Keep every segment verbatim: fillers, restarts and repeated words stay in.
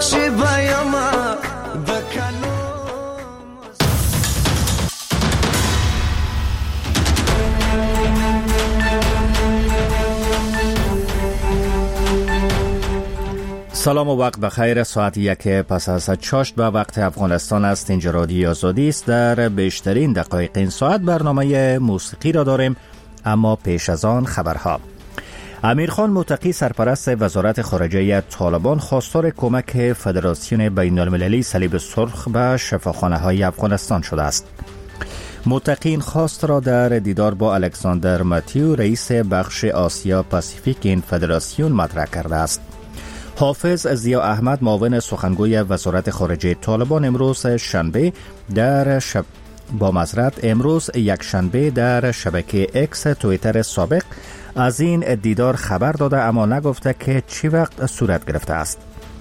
بخشی بیاما دکلو. سلام و وقت بخیر. ساعت یک پس از چاشت به وقت افغانستان است. اینجا رادیو آزادی است. در بیشترین دقایق این ساعت برنامه موسیقی را داریم، اما پیش از آن خبرها. امیرخان متقی سرپرست وزارت خارجه طالبان خواستار کمک فدراسیون بین المللی صلیب سرخ به شفاخانه های افغانستان شده است. متقی این خواست را در دیدار با الکساندر ماتیو رئیس بخش آسیا پاسیفیک این فدراسیون مطرح کرده است. حافظ ضیا احمد معاون سخنگوی وزارت خارجه طالبان امروز شنبه در شب با معذرت امروز یک شنبه در شبکه اکس توییتر سابق از این دیدار خبر داده، اما نگفته که چی وقت صورت گرفته است.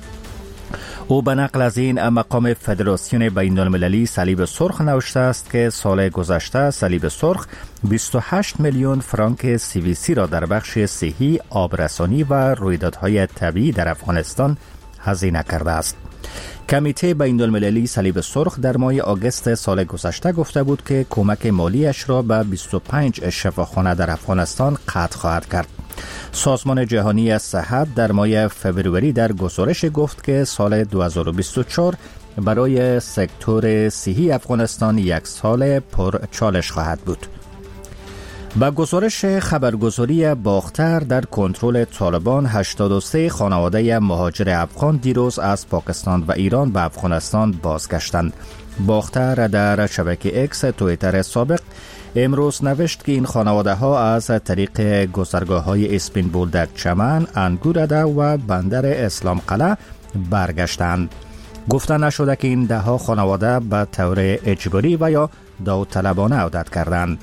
او به نقل از این مقام فدراسیون بین المللی صلیب سرخ نوشته است که سال گذشته صلیب سرخ بیست و هشت میلیون فرانک سی وی سی را در بخش صحی، آبرسانی و رویدادهای طبیعی در افغانستان هزینه کرده است. کمیته بین المللی صلیب سرخ در ماه آگوست سال گذشته گفته بود که کمک مالیش را به بیست و پنج شفاخانه در افغانستان قطع خواهد کرد. سازمان جهانی صحت در ماه فوریه در گزارش گفت که سال دو هزار و بیست و چهار برای سکتور صحی افغانستان یک سال پر چالش خواهد بود. با گزارش خبرگزاری باختر در کنترل طالبان هشتاد و سه خانواده مهاجر افغان دیروز از پاکستان و ایران به افغانستان بازگشتند. باختر در شبکه اکس توییتر سابق امروز نوشت که این خانواده ها از طریق گذرگاه های اسپین بولدک چمن، انگورده و بندر اسلام قلعه برگشتند. گفته نشده که این ده ها خانواده به طور اجباری و یا داوطلبانه عودت کردند.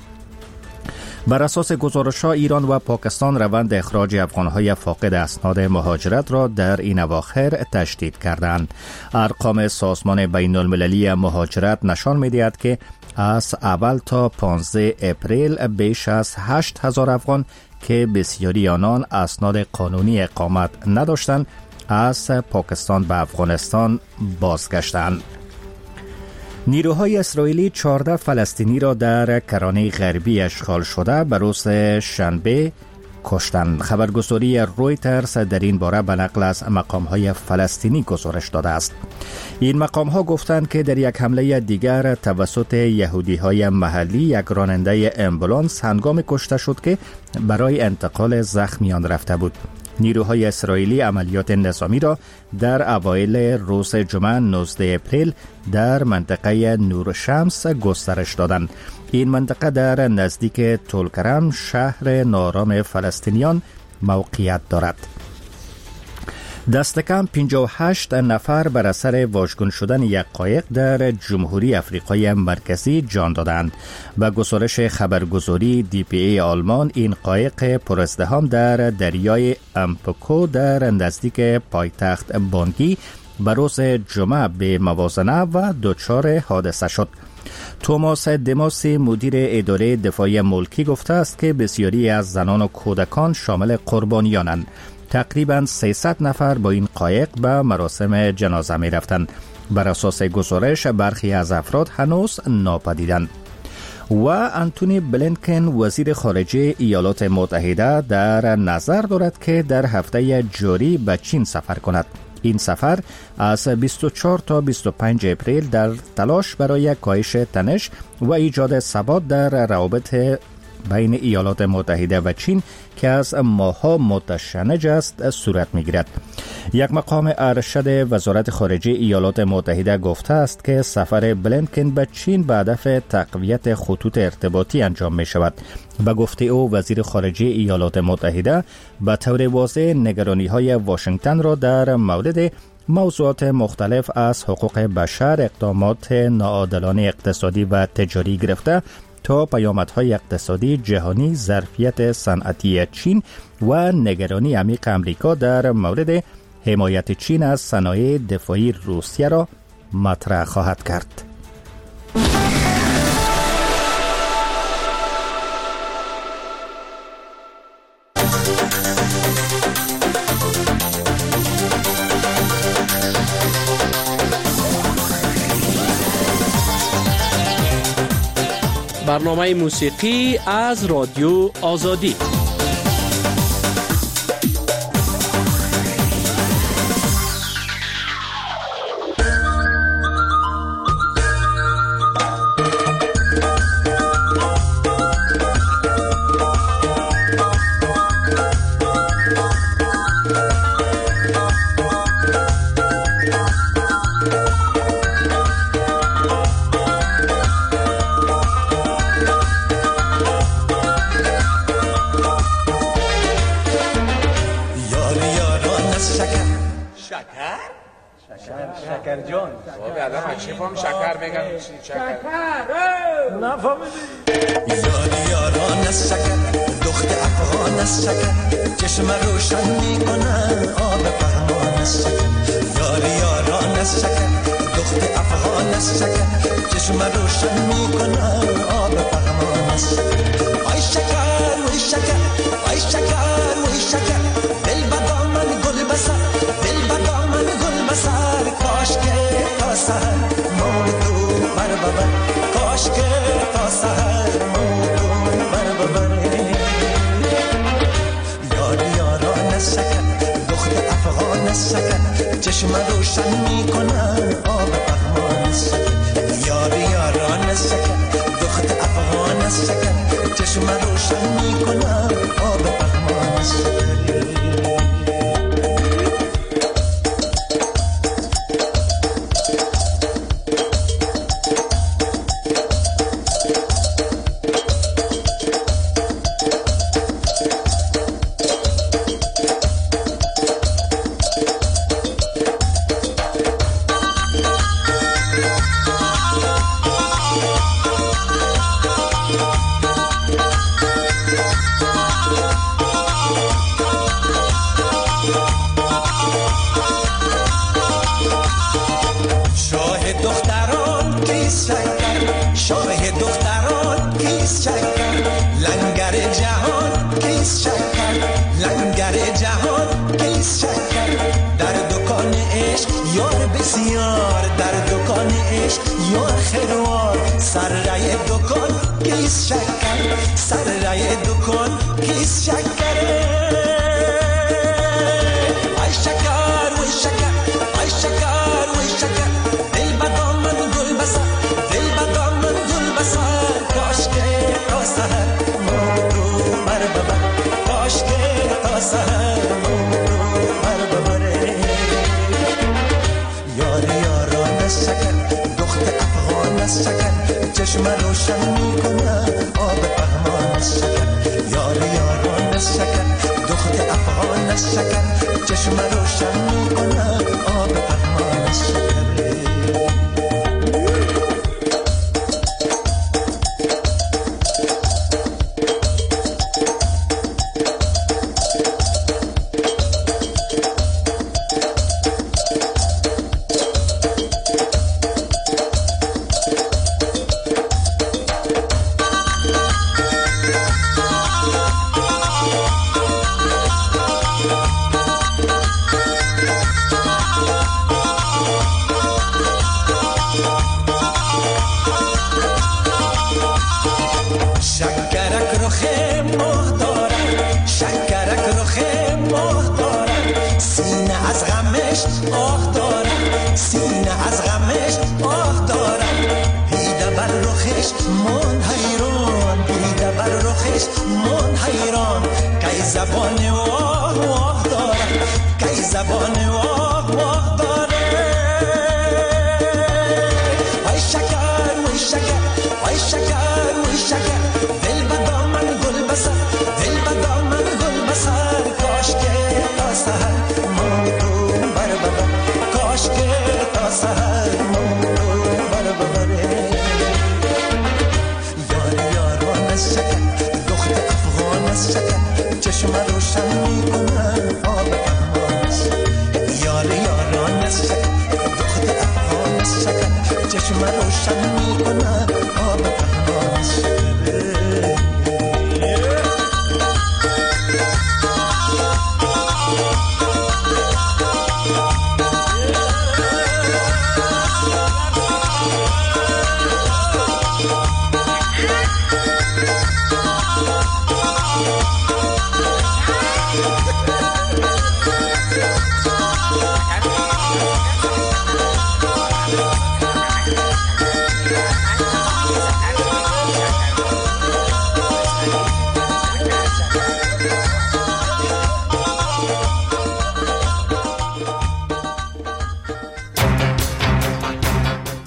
بر اساس گزارش‌ها ایران و پاکستان روند اخراج افغان‌های فاقد اسناد مهاجرت را در این اواخر تشدید کردند. ارقام سازمان بین المللی مهاجرت نشان می‌دهد که از اول تا پانزده اپریل بیش از هشت هزار افغان که بسیاری آنان اسناد قانونی اقامت نداشتند از پاکستان به افغانستان بازگشتند. نیروهای اسرائیلی چهارده فلسطینی را در کرانه غربی اشغال شده به روز شنبه کشتند. خبرگزاری رویترز در این باره به نقل از مقام‌های فلسطینی گزارش داده است. این مقام‌ها گفتند که در یک حمله دیگر توسط یهودی‌های محلی یک راننده امبولانس هنگام کشته شد که برای انتقال زخمیان رفته بود. نیروهای اسرائیلی عملیات نظامی را در اوایل روز جمعه نوزده اپریل در منطقه نورشمس گسترش دادند. این منطقه در نزدیک طولکرم شهر نارام فلسطینیان موقعیت دارد. دست کم پنجاه و هشت نفر بر اثر واژگون شدن یک قایق در جمهوری افریقای مرکزی جان دادند. به گزارش خبرگزاری دی پی ای آلمان، این قایق پرازدحام در دریای امپوکو در نزدیک پایتخت بانگی به روز جمعه به موازنه و دچار حادثه شد. توماس دماسی مدیر اداره دفاعی ملکی گفته است که بسیاری از زنان و کودکان شامل قربانیانند. تقریباً سیصد نفر با این قایق به مراسم جنازه می رفتند. بر اساس گزارش برخی از افراد هنوز ناپدیدند. و انتونی بلینکن وزیر خارجه ایالات متحده در نظر دارد که در هفته جاری به چین سفر کند. این سفر از بیست و چهار تا بیست و پنج اپریل در تلاش برای کاهش تنش و ایجاد ثبات در روابط بین ایالات متحده و چین که از ماه‌ها متشنج است صورت می‌گیرد. یک مقام ارشد وزارت خارجه ایالات متحده گفته است که سفر بلینکن به چین به هدف تقویت خطوط ارتباطی انجام می‌شود. به گفته او وزیر خارجه ایالات متحده به طور واضح نگرانی‌های واشنگتن را در مورد موضوعات مختلف از حقوق بشر، اقدامات ناعادلانه اقتصادی و تجاری گرفته تا پیامدهای اقتصادی جهانی، ظرفیت صنعتی چین و نگرانی عمیق امریکا در مورد حمایت چین از صنایع دفاعی روسیه را مطرح خواهد کرد. برنامه موسیقی از رادیو آزادی. شکر جان بابا الان من چه فهم شکر میگن شکر نفهمیدی یاری یاران از شکر دخت افغان از شکر چشم روشن میکنن آب پهمان از شکر یاری یاران از شکر دخت افغان از شکر چشم روشن میکنن آب پهمان از شکر آی شکر وی شکر آی شکر وی شکر دل بدا من گل بسر دل بدا من گل بسر کاش که تا سهر مو تو بر ببر کاش که تا سهر مو تو بر ببر یاری یاران از شکر دخت افغان از شکر چشم روشن میکنن آب پهمان از شکر یاری یاران از شکر دخت افغان از شکر چشم روشن میکنن آب پهمان از شکر چشم روشن میکنه آب پهمان از شکر یار یاران از شکر دخت افغان از شکر چشم روشن میکنه آب پهمان از شکر Yeah.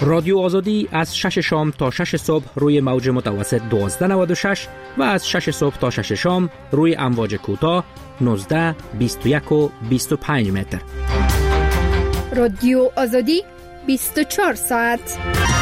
رادیو آزادی از شش شام تا شش صبح روی موج متوسط دوازده نود و شش و از شش صبح تا شش شام روی امواج کوتاه نوزده، بیست و یک و بیست و پنج متر. رادیو آزادی بیست و چهار ساعت.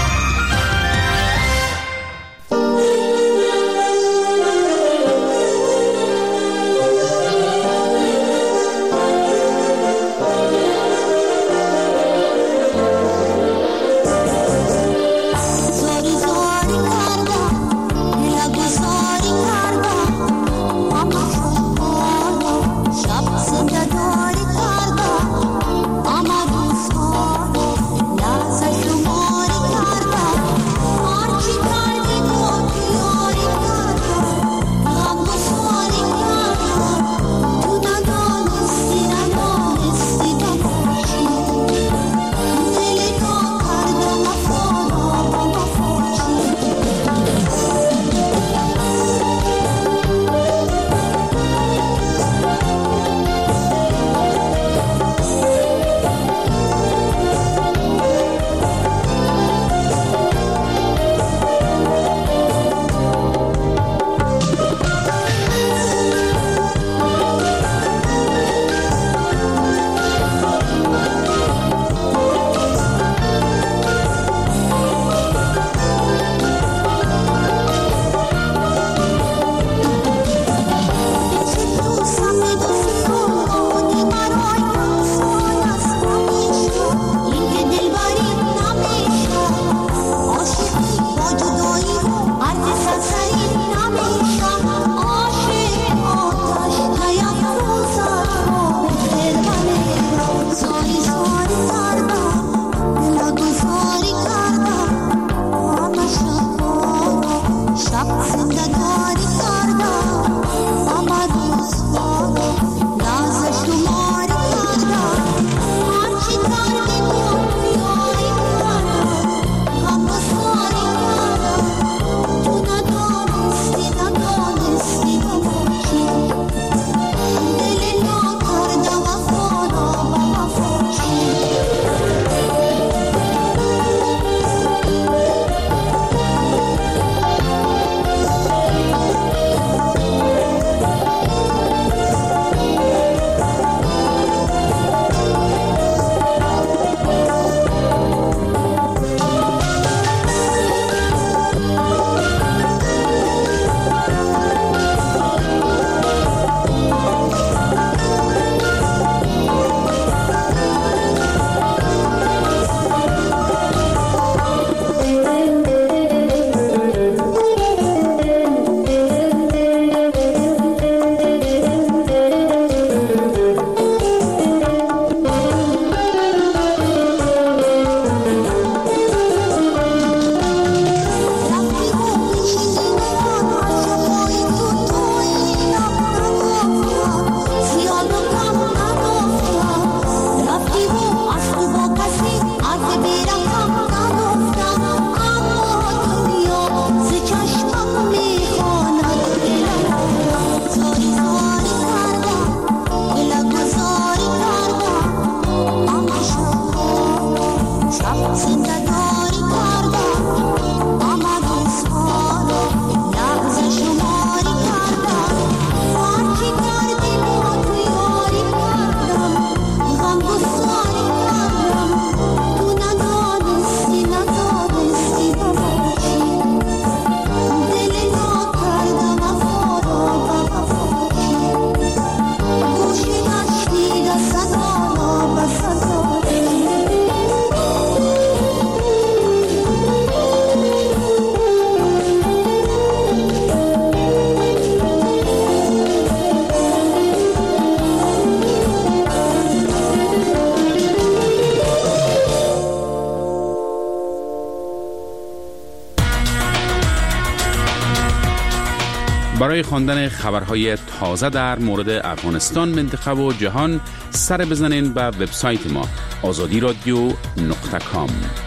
برای خواندن خبرهای تازه در مورد افغانستان، منطقه و جهان سر بزنین به وبسایت ما آزادی رادیو نقطه کام.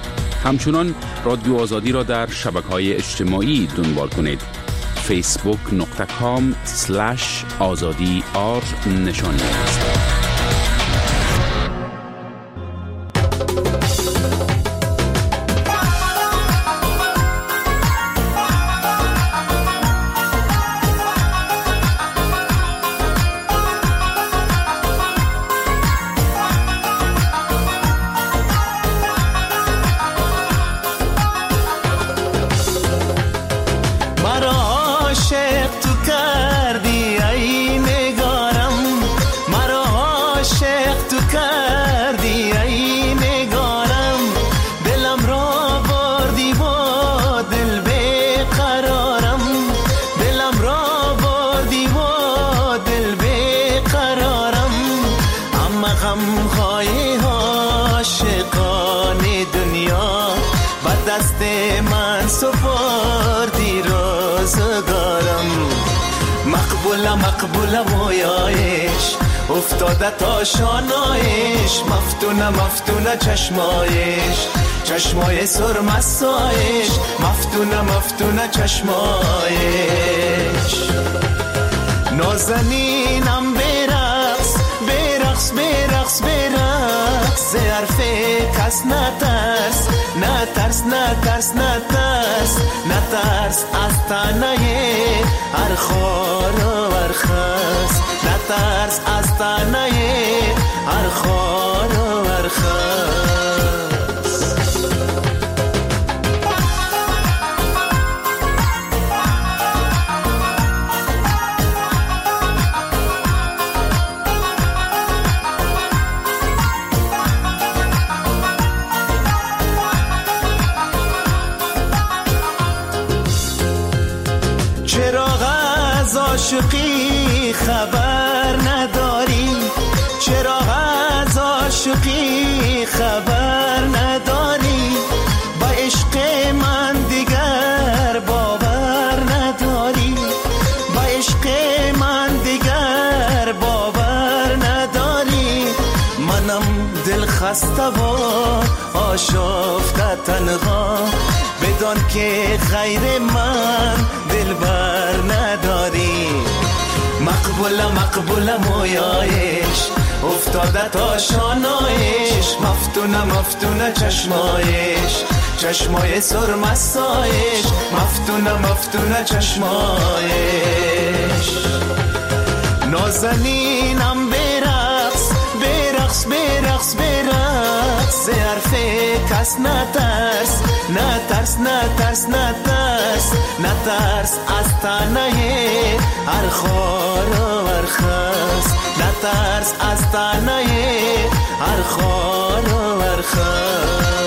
همچنان رادیو آزادی را در شبکه‌های اجتماعی دنبال کنید. فیسبوک نقطه کام سلش آزادی آر نشانی است. دست من سپردی روزگارم. مقبوله مقبوله مویایش افتاده تا شانایش، مفتونه مفتونه چشمایش، چشمای سرمستایش، مفتونه مفتونه چشمایش. نازنینم برقص برقص برقص برقص، ز حرف کس نترس نترس نترس نترس نترس از تنه هر خار و هر خس، نترس از تنه هر خار و هر خس. عاشقی خبر نداری، چرا از عاشقی خبر نداری، با عشق من دیگر باور نداری، با عشق من دیگر باور نداری. منم دل خسته و آشفته تنها، بدان که غیر من دل بر نداری. مقبوله مقبوله مویایش افتاده تا شانایش، مفتونه مفتونه چشمایش، چشمای سرمستایش، مفتونه مفتونه چشمایش. نازنینم برقص برقص برقص برقص، ز حرف کس نترس نترس نترس نترس نترس از تنه هر خار و هر خس، نترس از تنه هر خار و هر خس.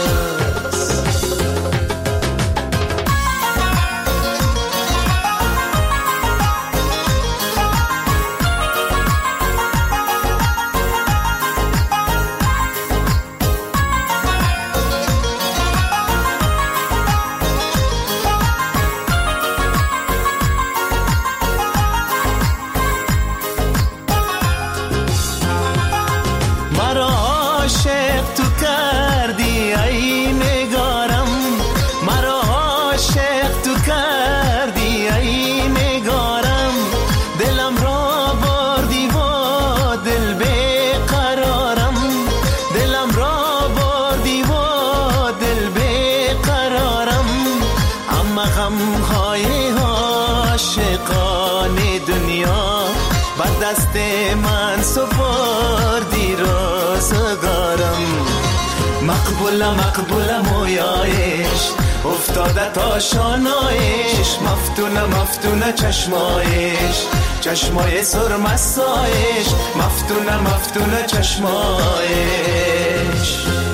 دست من سپردی روزگارم. مقبوله مقبوله مویایش افتاده تا شانایش، مفتونه مفتونه چشمایش، چشمای سرمستایش، مفتونه مفتونه چشمایش.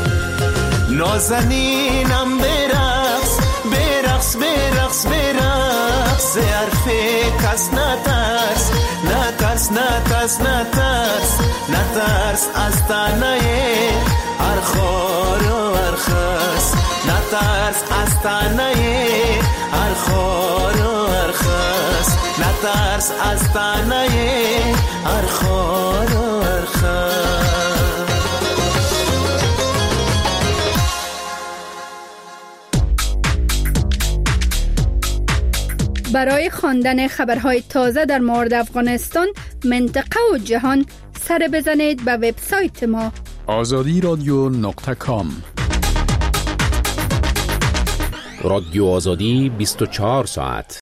نازنینم برقص برقص برقص برقص، ز حرف کس نترس نترس نترس نترس نترس از تنه هر خار و هر خس، نترس از تنه هر خار و هر خس، نترس از تنه هر خار و هر خس. برای خواندن خبرهای تازه در مورد افغانستان، منطقه و جهان، سر بزنید به وبسایت ما آزادی رادیو نقطه کام. رادیو آزادی بیست و چهار ساعت.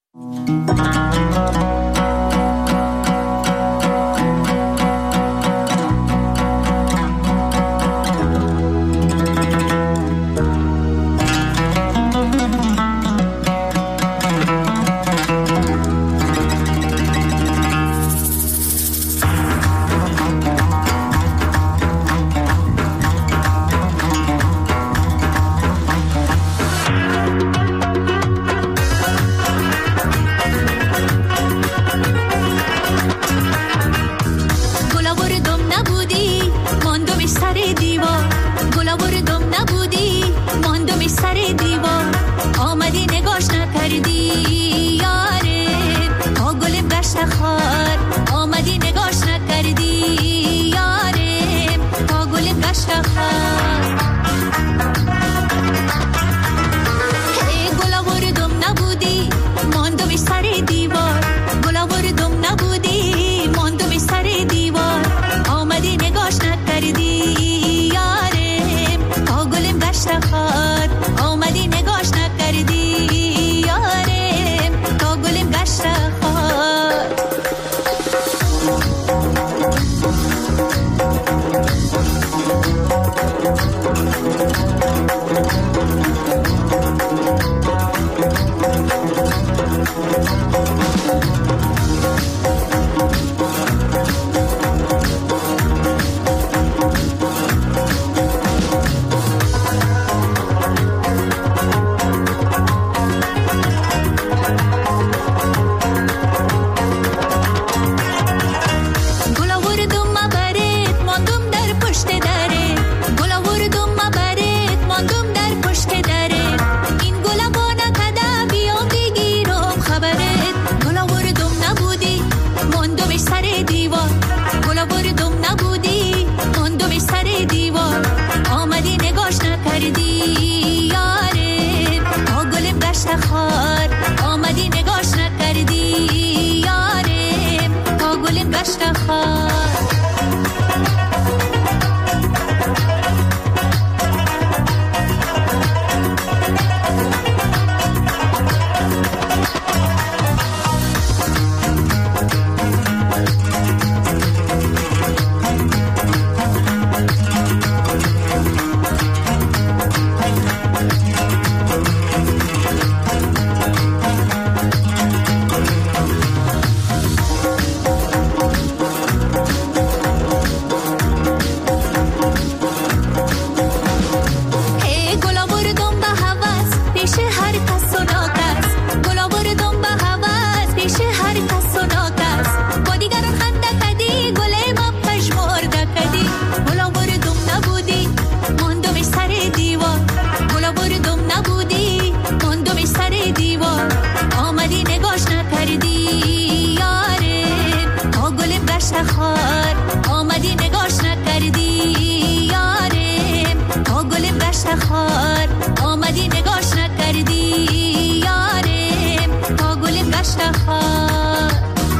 اومدی نگاش نکردی یاره تا گل گشت خار.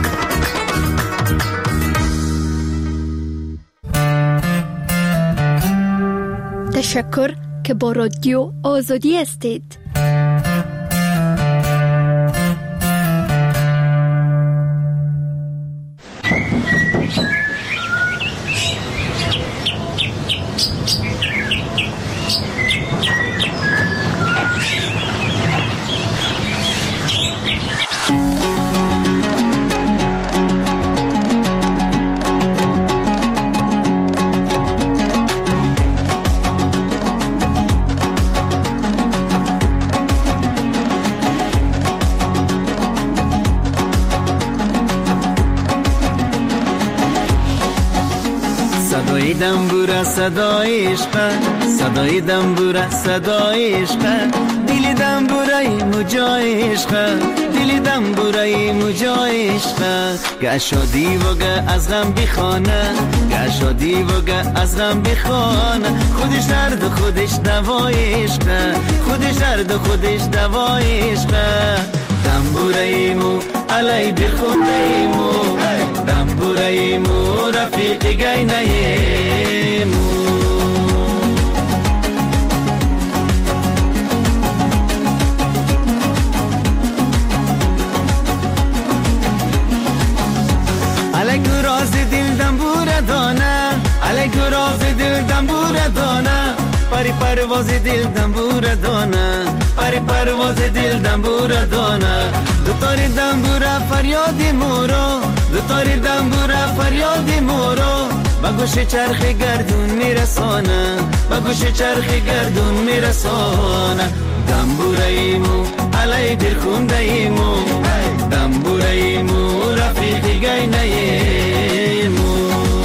تشکر که با رادیو آزادی هستید. صدای دنبوره صدای عشق، صدای دنبوره صدای عشق، دل دنبوره مجای عشق، دل دنبوره مجای عشق. گشادی و گه از غم بخانه، گشادی و گه از غم بخانه، خودش درد خودش دوای عشق، خودش درد خودش دوای عشق. دنبوره مو علی بخونه مو، دنبوره مو رفیق گینه مو. علی گراز دل دنبوره دانه، علی گراز دل دنبوره دانه، پری پرواز دل دنبوره دانه، پری پرواز دل دنبوره دانه. دو تاری دنبوره فریاد مورو، دو تاری دنبوره فریاد مورو، با گوش چرخ گردون میرسانه، با گوش چرخ گردون میرسانه. دنبوره ایمو علی دل خونده ایمو، دنبوره ایمو رفیق گینه ایمو.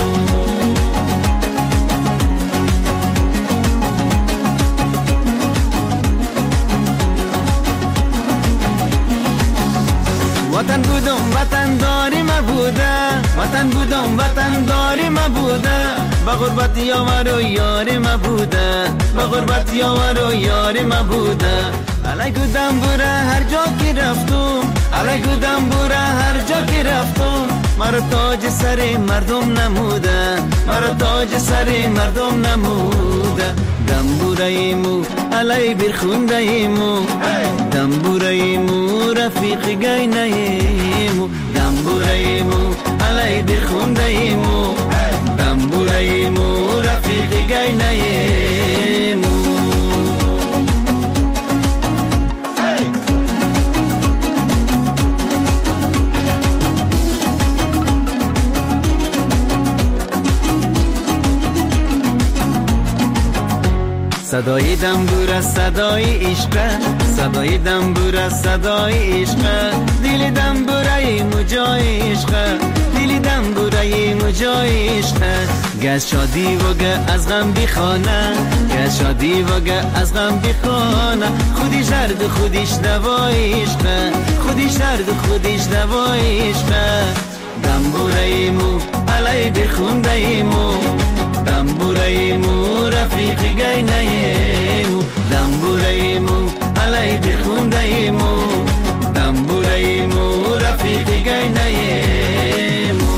وطن بودم وطن داری ما بوده، وطن بودم وطن داری ما بوده، با غربت یار و یاری ما بوده، با غربت یار و یاری ما بوده. علیکو دنبوره هر جا که رفتم، علیکو دنبوره هر جا که رفتم، مرا تاج سر مردم نموده، مرا تاج سر مردم نموده. دنبوره ایمو علی برخونده ایمو، دنبوره ایمو رفیق گینه ایمو، دنبوره ایمو علی برخونده ایمو، دنبوره ایمو رفیق گینه ایمو. صدای دنبوره صدای عشق، صدای دنبوره صدای عشق، دل دنبوره مجای عشق، دل دنبوره مجای عشق. گز شادی و گه از غم بخانه، گز شادی و گه از غم بخانه، خودش درد خودش دوای عشق، خودش درد خودش دوای عشق. دنبوره مو علی بخونده ایمو، دنبوره ایمو رفیق گینه ایمو، دنبوره ایمو علی بخونده ایمو، دنبوره ایمو رفیق گینه ایمو.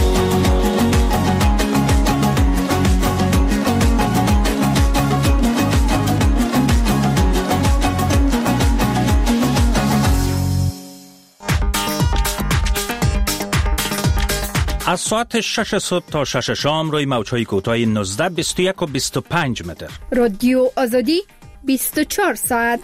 از ساعت شش صبح تا شش شام روی موج‌های کوتاه نوزده، بیست و یک و بیست و پنج متر. رادیو آزادی بیست و چهار ساعت.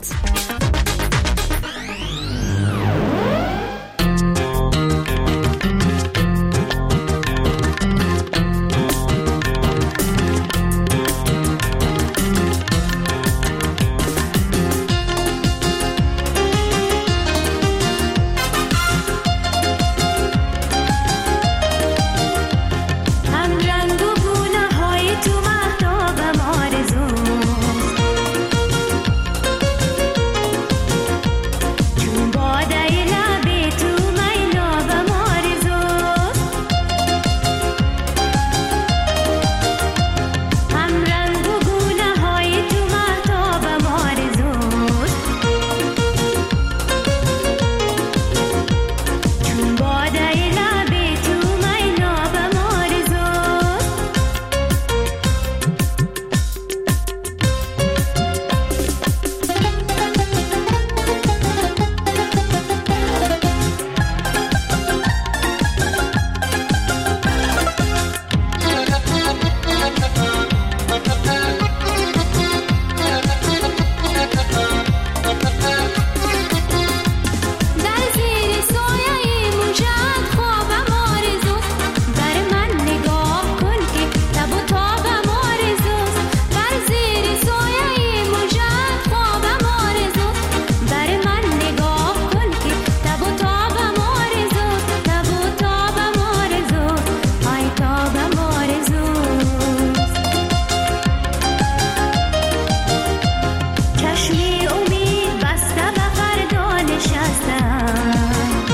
چشمی امید بسته به فردا نشستم،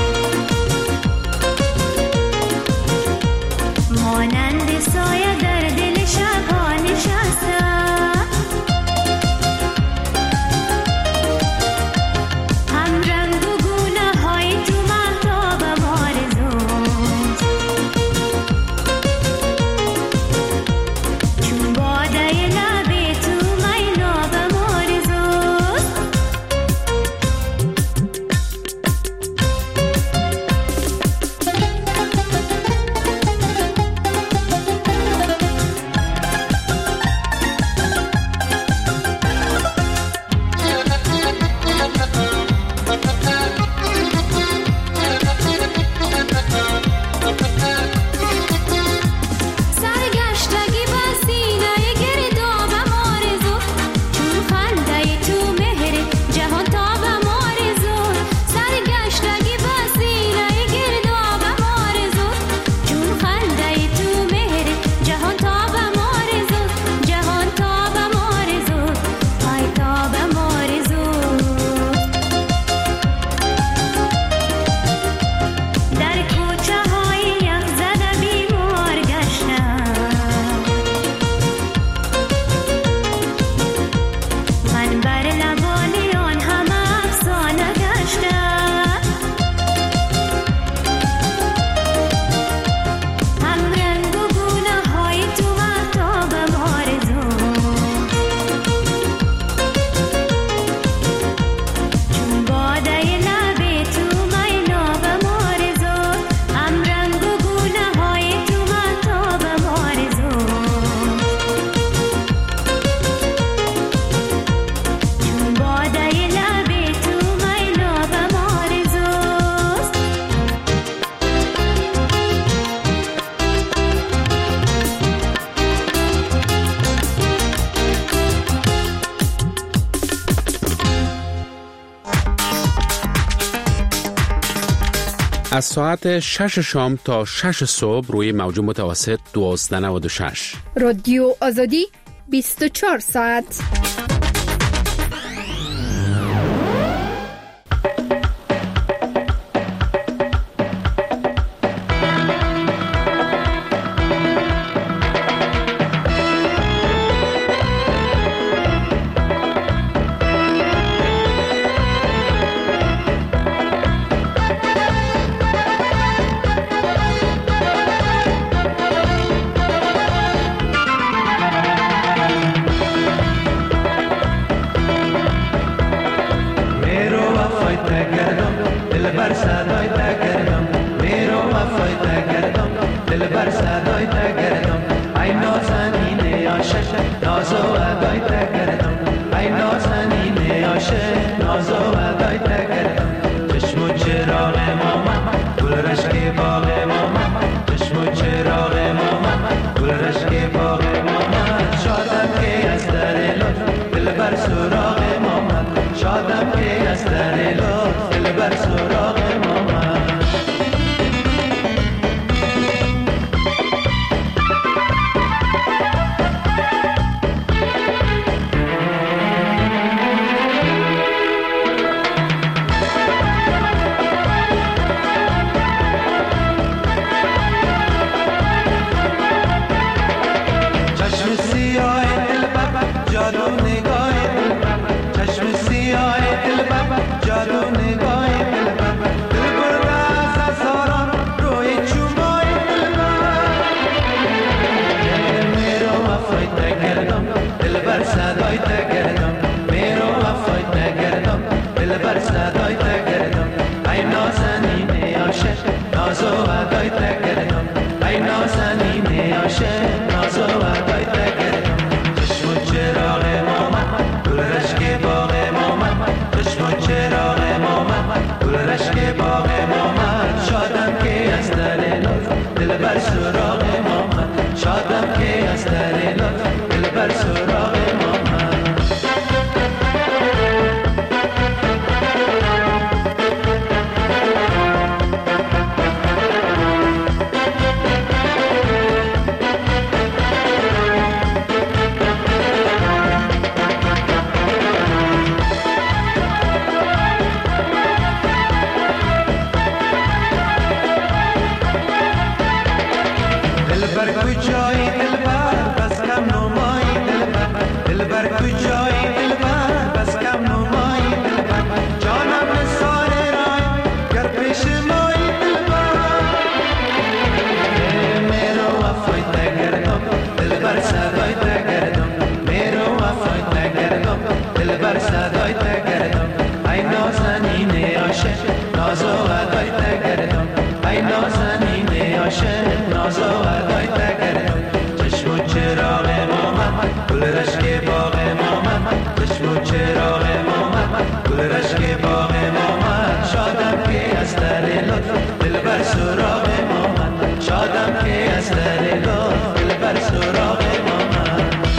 مانند سایه در دل شبها نشستم، هم رنگ و گونه های تو مهتابم آرزوست، چون باده لب تو مینابم آرزوست. سرگشتگی به سینه گردابم آرزو، چون خنده تو مهر جهان تابم آرزو، سرگشتگی به سینه گردابم آرزو، چون خنده تو مهر جهان تابم آرزو، جهان تابم آرزو، پای تابم آرزو. در کوچه های یخ زده بیمار گشتم، من بر لبان آن همه افسانه گشتم، هم رنگ و گونه های تو مهتابم آرزو، چون باده لب تو مینابم آرزو، هم رنگ و گونه های تو مهتابم آرزو، چون باده لب تو مینابم آرزوست. از ساعت شش شام تا شش صبح روی موج متوسط دوازده نود و شش. رادیو آزادی بیست و چهار ساعت. ادای تگردم ای نازنین عاشق ناز و ادای تگردم ای نازنین عاشق ناز و ادای تگردم چشم و چراغ مامم گل رشک باغ مامم چشم و چراغ مامم گل رشک باغ مامم شادم که از در لطف دل بر سراغ مامم شادم که از در لطف دل بر سراغ مامم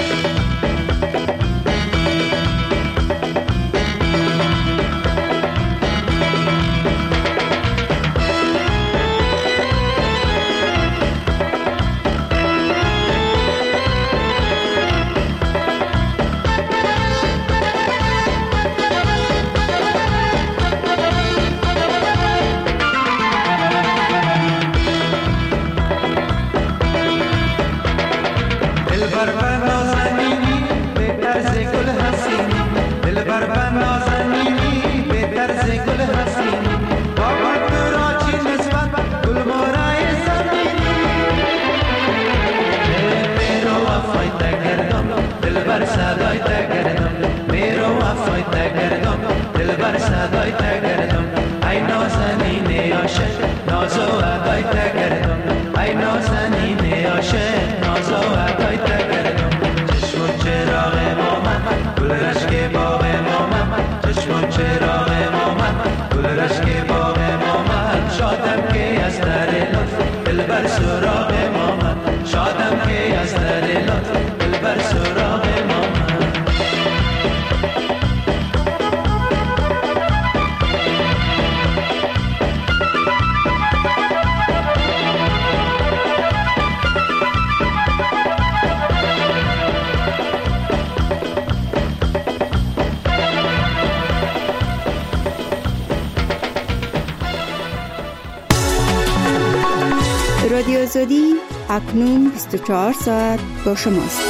رادیو آزادی اکنون بیست و چهار ساعت با شماست.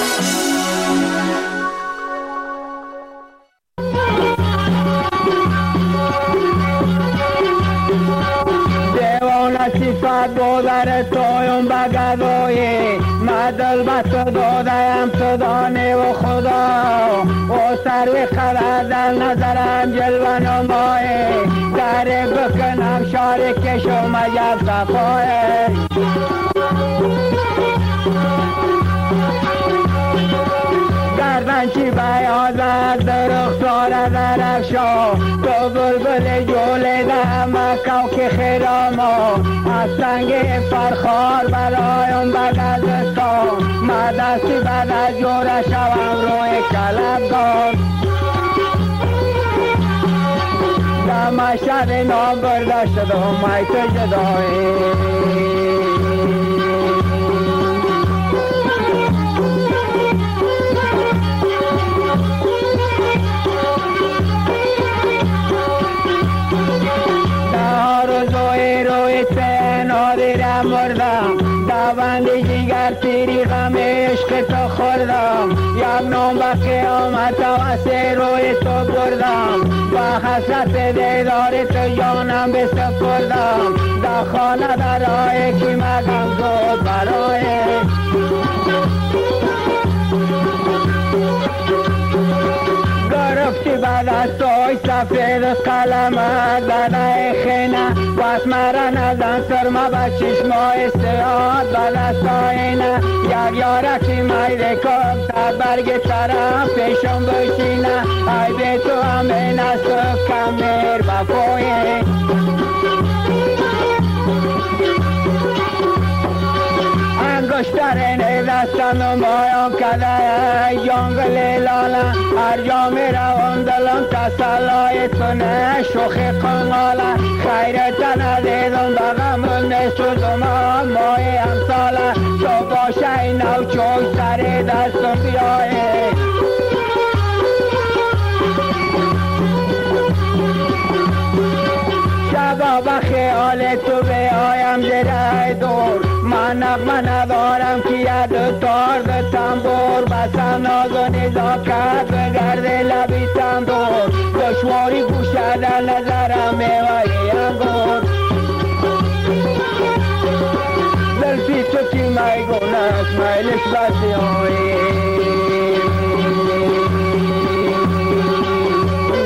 دیوانه صفت بودر تویم بگذایی مدل بس دادیم تو دانی و خدا و سروی قدر در نظرم جلوه نمایی داره بکنم شاری کشو مجب صفایی گردنچی بیاز از درختار درفشا تو بلبل جوله دم کوک خیراما از سنگ فرخار برایم بگذستان مدستی بعد از جوره شوم روی کلبگان دم شب نام برداشت دو میت جدایی مردم دوندی جگر تیری غم عشق تو خوردم یک نام به قیامت و سه روی تو بردم با حسرت دیدار تو جانم بسپردم در خانه درای کی مگم زود برای گرفتی بعد از توی سفید قلمت بدای خینه بس مرا نزن سرما به چشمای سیاد بعد از توینه یک یارکی میده کم تا برگ طرف پیشم بشینه ای به تو همین است و کمیر بپویه انگشترین دستم نمایم کده جنگل لاله هر جا می روم دلم تسلای تونه شوخی قناله خیرت ندیدم بغم نسوزم مای امساله تو باشه این او چوک سر دستم بیایه شبا به خیال تو بیایم زیر دور من نغمه ندارم که ید تار به تنبور بسم ناز و نزاکت بگرده لبی تندور دشواری گوشه در نظرم میوهی انگور دلفی تو چی میگونست میلش بسی هایی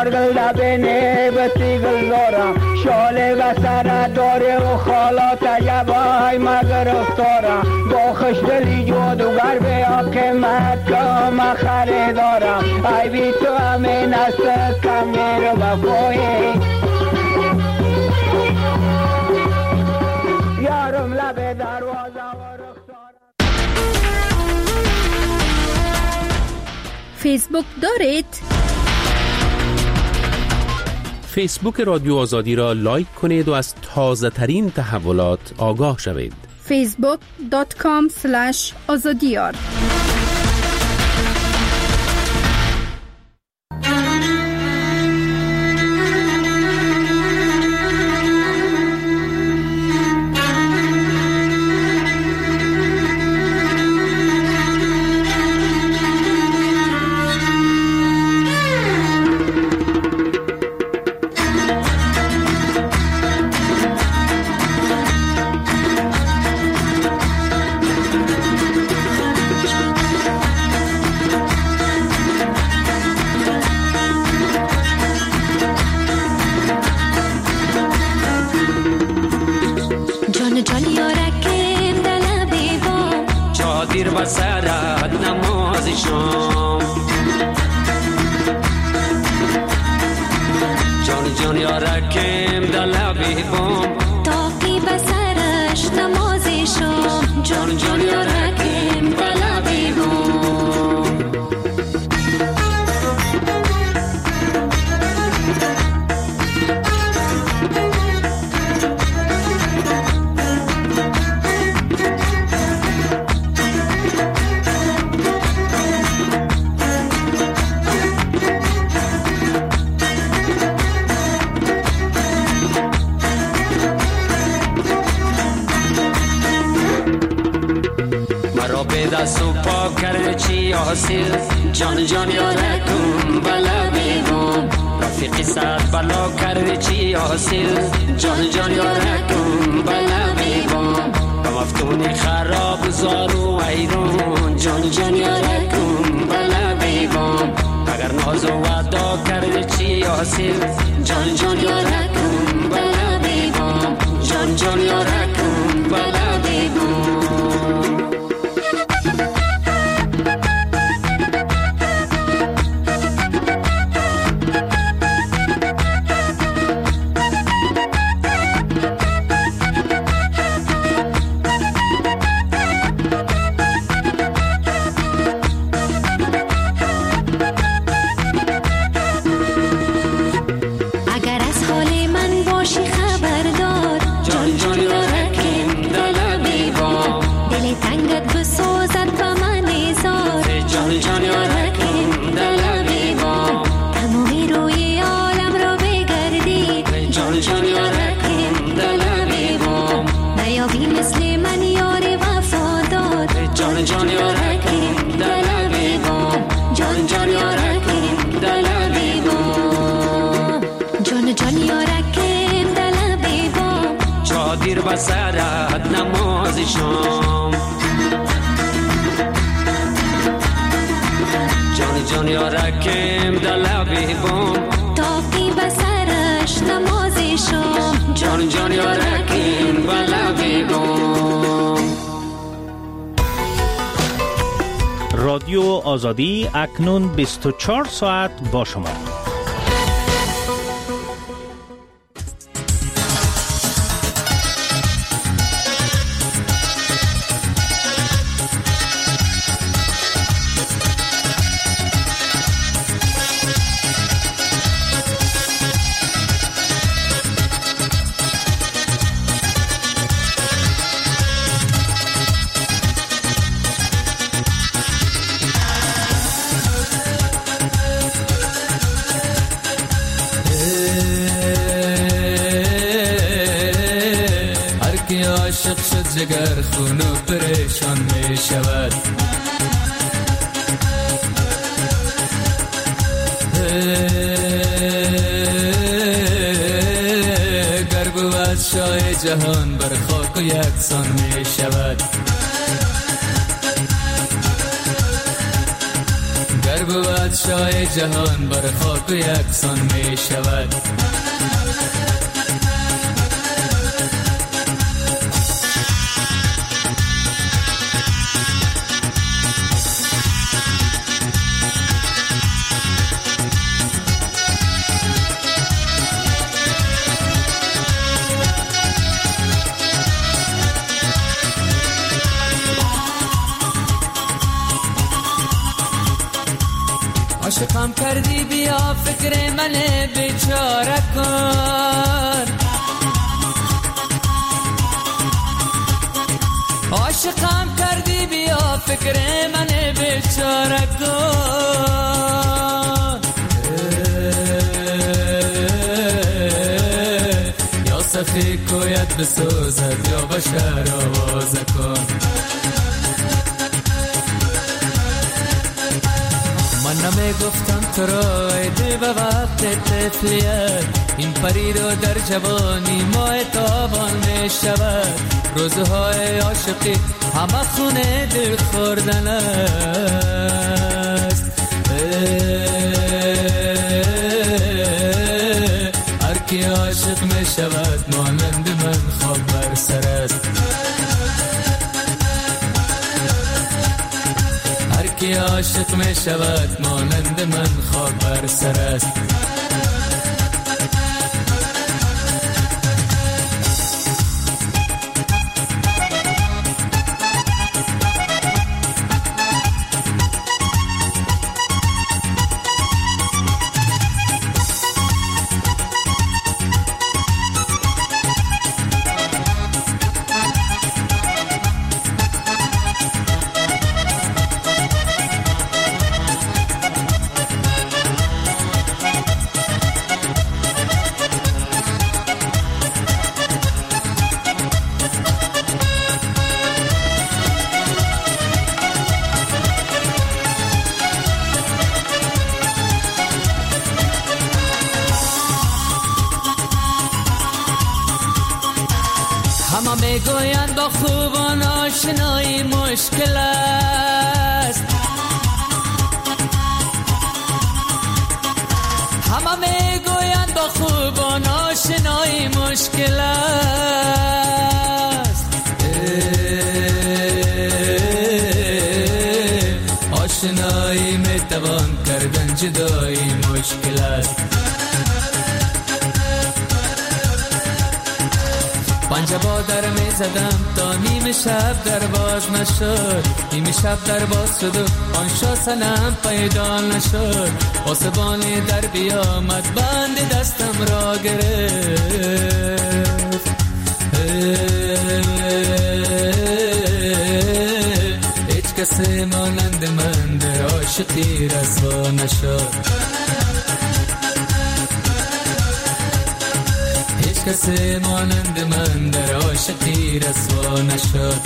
گل دبینه بسی گل دارم شاله و سر داره و خالات عجبای مگر افتارم با خوش دلی جادوگر بیا که مکم خریدارم ای بی تو همین است کمیر وفایی یارم لب دروازه و رخسارم. فیسبوک دارید؟ فیسبوک رادیو آزادی را لایک کنید و از تازه ترین تحولات آگاه شوید. فیسبوک دات کام اسلش آزادیار. جان جان یارکم بلا بیگم رفیقی ساعت بلا کرده چی حاصل جان جان یارکم بلا بیگم مفتونی خراب زارو ایران جان جان یارکم بلا بیگم اگر ناز و وعدا کرده چی حاصل جان جان یارکم بلا بیگم جان جان یارکم بلا بیگم بسرت نماز شام جان جان یارکم دلبی بام تاقی بسرش نماز شام جان جان یارکم دلبی بام. رادیو آزادی اکنون بیست و چهار ساعت با شما. عاشق شد جگر خون و پریشان می شود گر بود شاه جهان بر خاک و یکسان می شود گر بود شاه جهان بر خاک و یکسان می شود. عاشقم کردی بیا فکر من بیچاره کن، عاشقم کردی بیا فکر من بیچاره کن. یا سخی کویت بسوزد یا بشر آواز کن. من نمی گفتم تو را ایده به وقت طفلیت، این پری رو در جوانی ماه تابان می شود. روزهای عاشقی همه خونه دل خوردن است. هر کی عاشق می شود مانند من خواب بر سر است. کی عاشق می شود مانند من خواب بر سر است. همه میگویند با خوبان آشنایی مشکل است، همه میگویند با خوبان آشنایی مشکل است. آشنایی میتوان کردن جدایی مشکل است. پنجه با در می زدم تا نیم شب در باز نشد، نیم شب در باز شد و آن شا سنم پیدا نشد. پاسبانی در بیامد بند دستم را گرفت. هیچ کسی مانند من در عاشقی رسوا نشد. کسی مانند من در عاشقی رسوا نشد.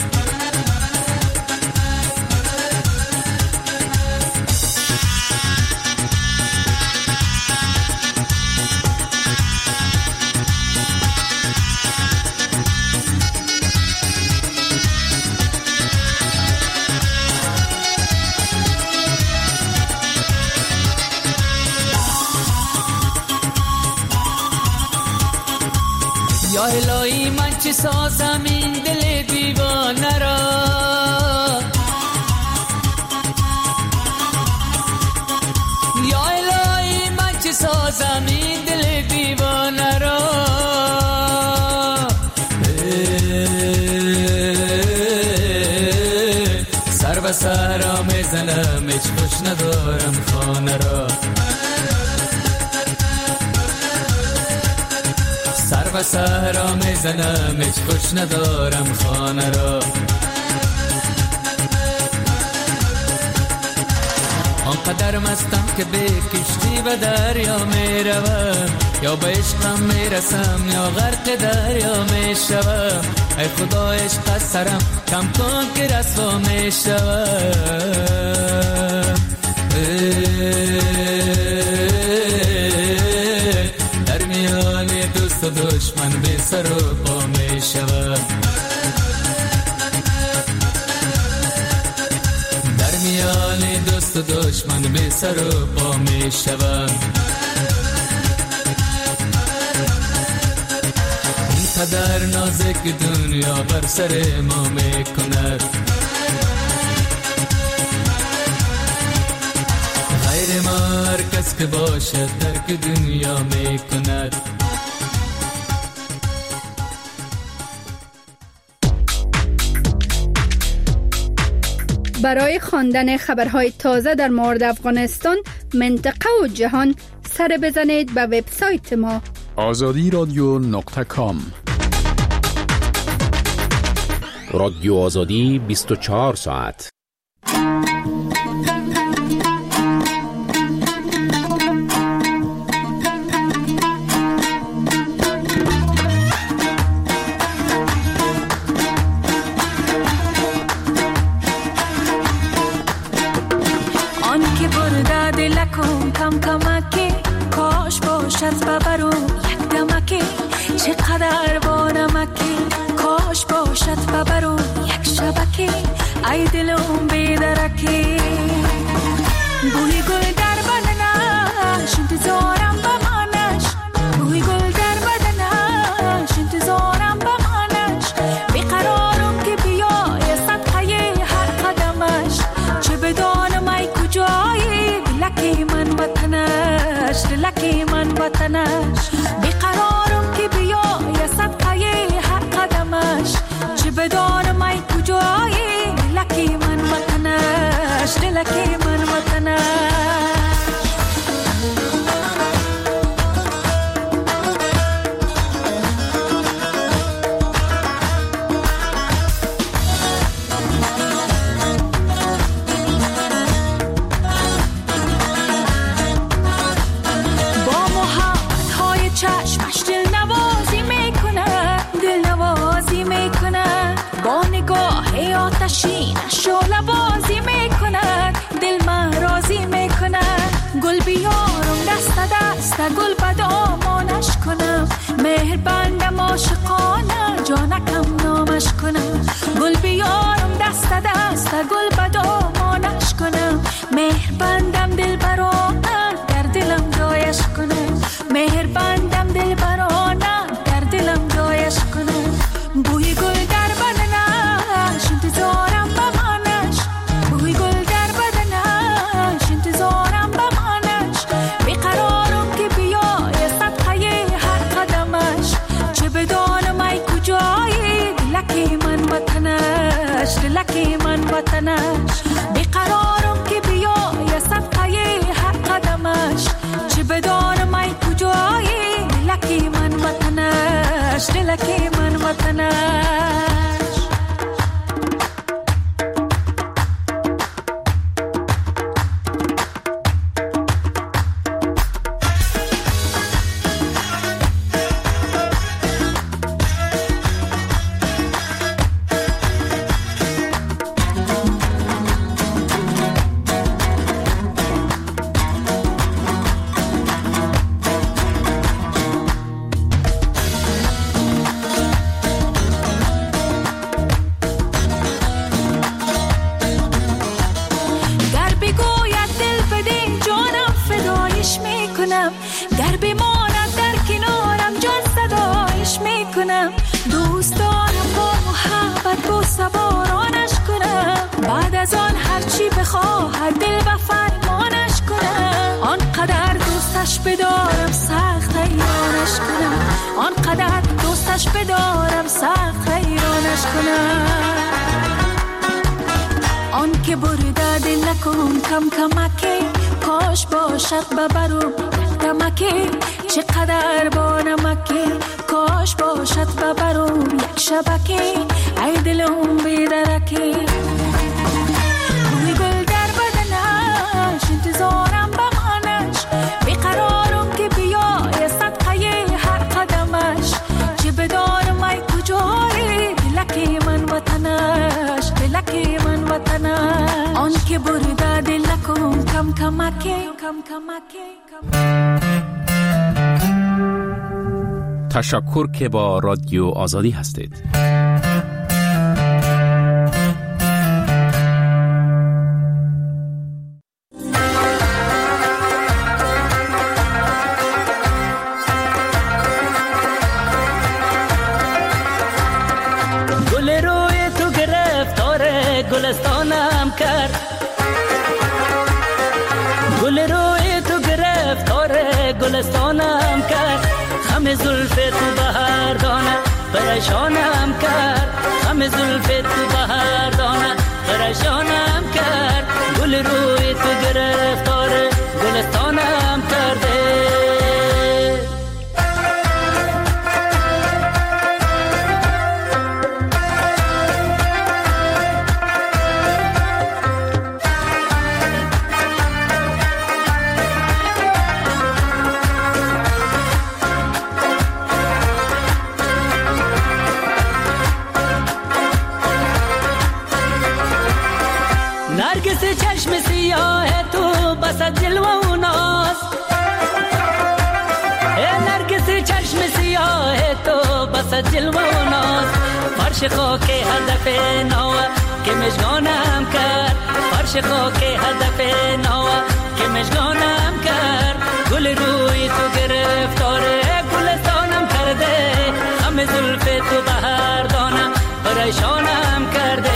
یا الهی من چی سازم این دل دیوانه را، یا الهی من چی سازم این دل دیوانه را. سر به سر میزنم هیچ خوش ندارم خانه را. سر و سهرا میزنم هیچ خوش ندارم خانه را. آنقدر مستم که به کشتی و دریا میروم، یا به عشقم میرسم یا غرق دریا میشوم. ای خدا عشق از سرم کم کن که رسوا میشوم. در میان دوست و دشمن بی سر و پا می شود. در میان دوست دوست و دشمن به سر و پا می شود. اینقدر نازک دنیا بر سر ما می کند، غیر ما هر کس که باشد ترک دنیا می کند. برای خواندن خبرهای تازه در مورد افغانستان، منطقه و جهان، سر بزنید به وبسایت ما آزادی رادیو نقطه کام. رادیو آزادی بیست و چهار ساعت. کم کمکی کاش باشد ببرو یک دمکی، چقدر با نمکی کاش باشد ببرو یک شبکی، ای دلم بیدرکی. بوی گل در بدنش انتظارم بمانش، بوی گل در بدنش انتظارم بمانش، بیقرارم که بیای صدقه هر قدمش، چه بدانم ای کجایی لکی من وطنش، لکی من وطنش، بیقرارم که بیای صدقه هر قدمش، چه بدانم ای کجایی لکی من وطنش، لکی من وطنش. شعله بازی میکند دل من راضی میکند، گل بیارم دست دست گل بدامانش کنم، مهر بندم عاشقانه جانکم نامش کنم، گل بیارم دست دست گل بدامانش کنم، مهر بندم دل برانه در دلم جایش کنم، مهر بندم دل برانه در دلم جایش کنم. بوی گل در بدنش انتظارم بمانش، بوی گل در بدنش انتظارم بمانش، بیقرارم که بیای صدقه هر قدمش، چه بدانم ای کجایی لکی من وطنش، لکی من وطنش، بیقرارم که بیای صدقه هر قدمش، چه بدانم ای کجایی لکی من وطنش، لکی من وطنش. در بماند در کنارم جان صدایش میکنم، دوست دارم با محبت با سوارانش کنم، بعد از آن هرچی بخواهد دل و فرمانش کنم، آنقدر دوستش بدارم سخت حیرانش کنم، آنقدر دوستش بدارم سخت حیرانش کنم. آن که برده دل نکن کم کمکی، کاش باشد ببرم دمکی، چقدر با نمکی کاش باشد ببرم یک شبکی، ای دلم بیدرکی. بوی گل در بدنش انتظارم بمانش، بیقرارم که بیای صدقه هر قدمش، چه بدانم ای کجایی لکی من وطنش، لکی من وطنش. آن که برده دل نکن کم کمکی کم کمکی. تشکر که با رادیو آزادی هستید. کرد. گل روی تو گرفتار گلستانم کرد. خم زلف تو بهار دانه پریشانم کرد. خم زلف تو بهار دانه پریشانم کرد. گل روی تو گرفتار گلستانم کرده. نرگس چشم سیاه تو بس جلوه و ناز. نرگس چشم سیاه تو بس جلوه و ناز. فرش خاک هدف نوه که مشگانم کرد. فرش خاک هدف نوه که مشگانم کرد. گل روی تو گرفتاره گلستانم کرده. همه زلف تو بهار دانم پریشانم کرده.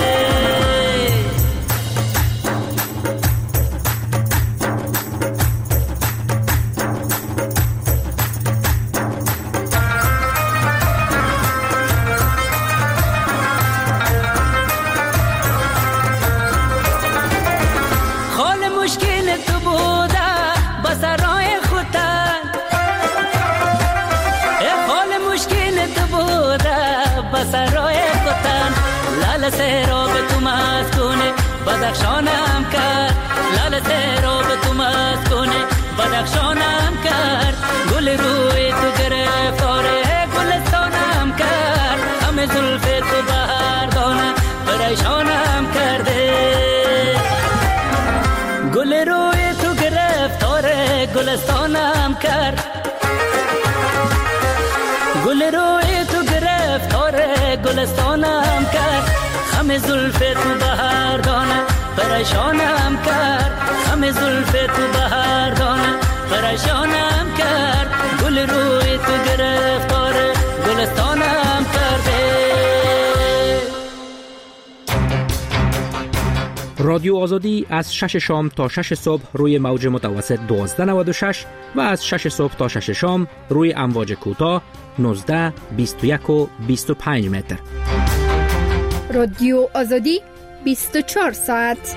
سرای کتن لال سراب تو مسکونه بدخشانم کرد. لال سراب تو مسکونه بدخشانم کرد. گل روی تو گرفتاره گلستانم کرد. همه زلف تو بهار دانه پریشانم کرده. گل روی تو گرفتاره گلستانم کرد. گل روی تو گرفتاره گلستانم کرد. خم زلف تو بهار دانه پریشانم کرد. خم زلف تو بهار دانه پریشانم کرد. گل روی تو گرفتاره گلستانم کرده. رادیو آزادی از شش شام تا شش صبح روی موج متوسط دوازده نود و شش و از شش صبح تا شش شام روی امواج کوتاه نوزده بیست و یک و بیست و پنج متر. رادیو آزادی بیست و چهار ساعت.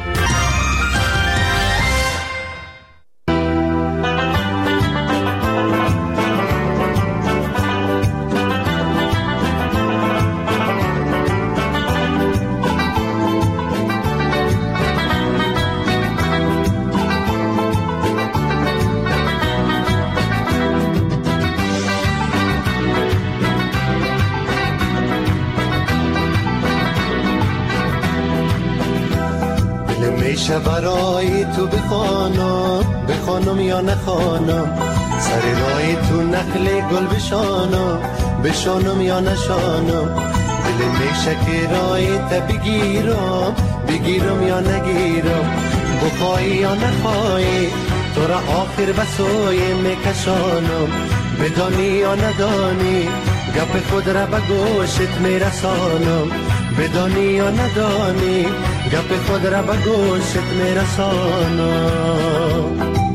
میشه برای تو بخوانم بخوانم یا نخوانم. سر رای تو نخل گل بشانم بشانم یا نشانم. دل میشه که رای تا بگیرم بگیرم یا نگیرم. بخوای یا نخوای تو را آخر بسوی میکشانم. بدانی یا ندانی گپ خود را به گوشت میرسانم. بدانی یا ندانی گپ خود را به گوشت میرسانم.